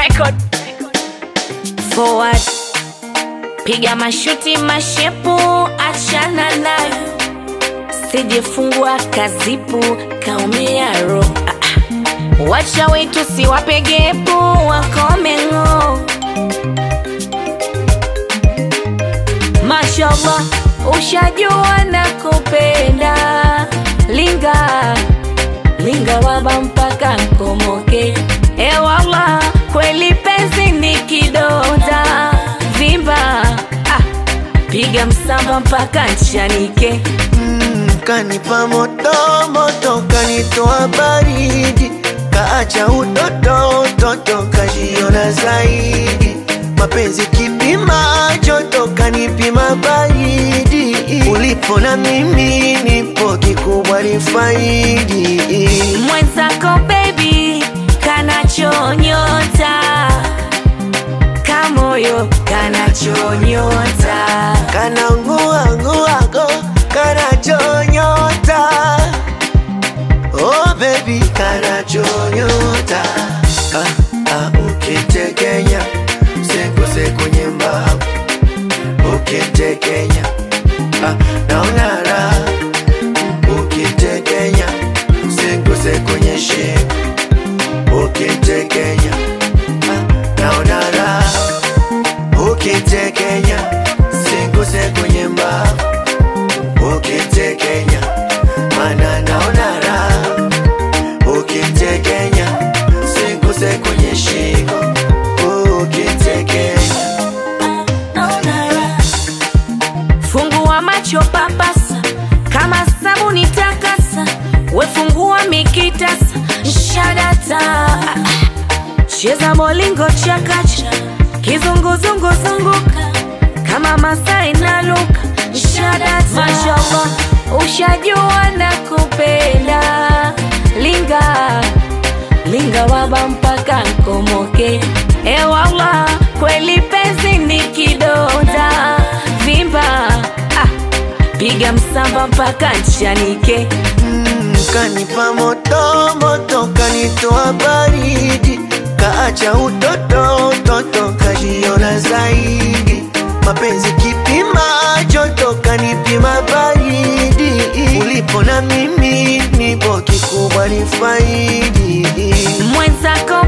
record. Forward, piga mashuti mashepu, achana nayo, sijifungua kazipu, kaumia roho. Wacha wetu si wapegepu, wakome ngo. Mashallah, ushajua na kupenda. Linga, linga waba mpaka nkomoke. Wallah, kweli penzi ni kidonda. Vimba, piga msamba mpaka nchanike. Kanipa moto moto, kanitoa baridi, kaacha utoto toto, kajiona zaidi. Mapenzi kipima joto, kanipima baridi. Ulipo na mimi nipo, kikubwa ni faidi. Mwenzako baby, kanachonyota, kamoyo kanachonyota, kanangua nguago, kanachonyota. Oh baby, kanachonyota. Ukitekenya senguse kwenye mbavu, ukitekenya naona raha. Ukitekenya senguse kwenye shingo, ukitekenya naona raha. Ukitekenya senguse kwenye mbavu, ukitekenya mana naona raha. Ukitekenya senguse kwenye shingo, ukitekenya naona raha. Fungua macho papasa, kama sabuni takasa. Wefungua mikitasa, shadata. Cheza molingo chakacha, kizunguzungu zunguka, kama Masai na luka, shadata. Mashallah, ushajua na kupenda. Linga, linga waba mpaka nkomoke. Wallah, kweli penzi ni kidonda. Vimba, piga msamba mpaka nchanike. Kanipa moto moto, kanitoa baridi, kaacha utoto toto, kajiona zaidi. Mapenzi kipima joto, kanipima baridi. Ulipo na mimi nipo, kikubwa ni faidi. Mwenzako